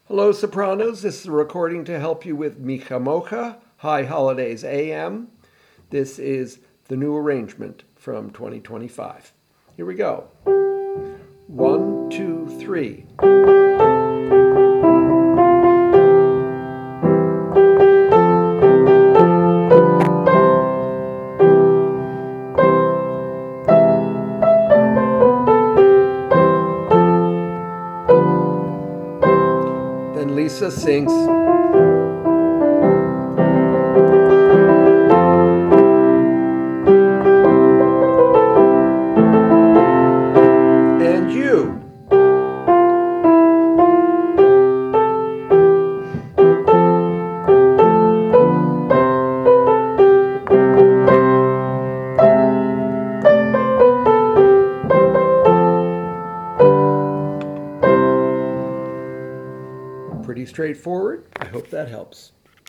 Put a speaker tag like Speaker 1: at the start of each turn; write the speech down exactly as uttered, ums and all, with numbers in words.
Speaker 1: Hello, Sopranos. This is a recording to help you with Micha Mocha, High Holidays A M. This is the new arrangement from twenty twenty-five. Here we go. One, two, three. Then Lisa sings. And you. Pretty straightforward. I hope that helps.